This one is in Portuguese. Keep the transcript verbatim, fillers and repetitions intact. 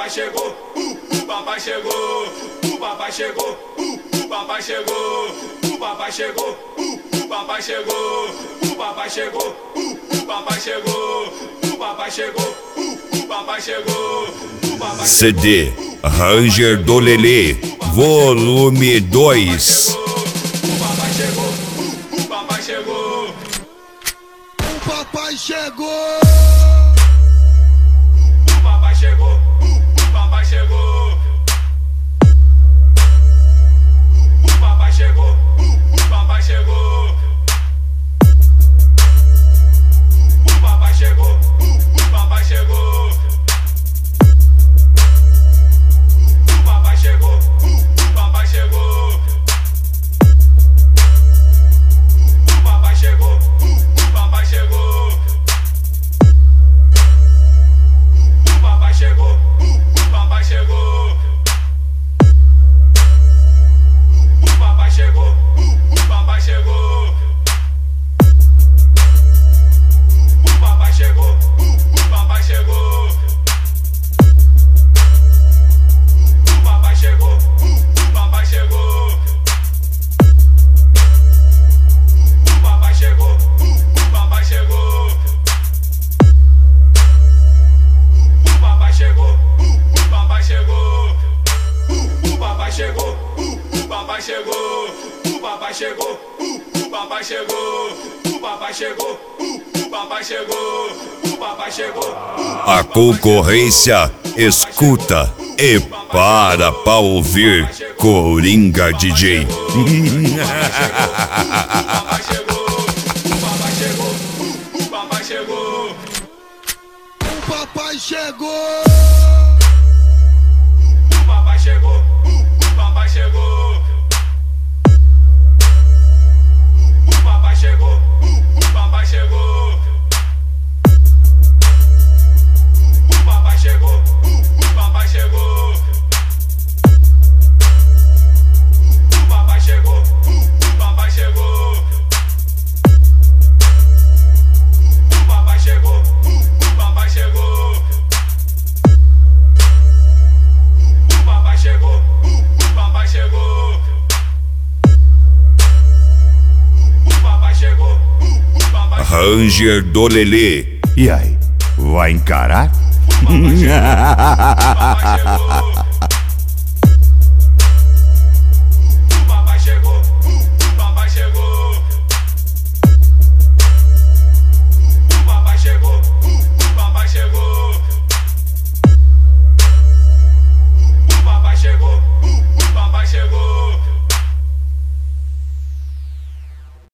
papai chegou, uh, o papai chegou, o papai chegou, uh, o papai chegou, o papai chegou, uh, o papai chegou, o papai chegou, uh, o papai chegou, o papai chegou, uh, o papai chegou, o papai C D Ranger do Lelê, volume dois. O papai chegou, uh, o papai chegou, o papai chegou. O papai chegou, uh, o papai chegou. O papai chegou, uh, o papai chegou. O papai chegou, uh, o papai chegou. O papai chegou, uh, o papai chegou. O papai chegou, uh, o papai chegou. O papai chegou, uh, o papai chegou. O papai chegou, uh, o papai chegou. O papai chegou, uh, o papai chegou. O papai chegou, uh, o papai chegou. O papai chegou, uh, o papai chegou. O papai chegou, uh, o papai chegou. Uh, o papai chegou, uh, o papai chegou. O papai chegou, uh, o papai chegou. O papai chegou, uh, o papai chegou. O papai chegou. A concorrência escuta e para pra ouvir Coringa D J. O papai chegou, o papai chegou, uh, o papai chegou. O papai chegou. O papai chegou, uh, o papai chegou. O papai chegou, uh, o papai chegou. O papai chegou, uh, o papai chegou. O papai chegou, uh, o papai chegou. O papai chegou, uh, o papai chegou. O papai chegou, uh, o papai chegou. O papai chegou, uh, o papai chegou. Ranger do Lelê. E aí, vai encarar? O papai chegou, o papai chegou.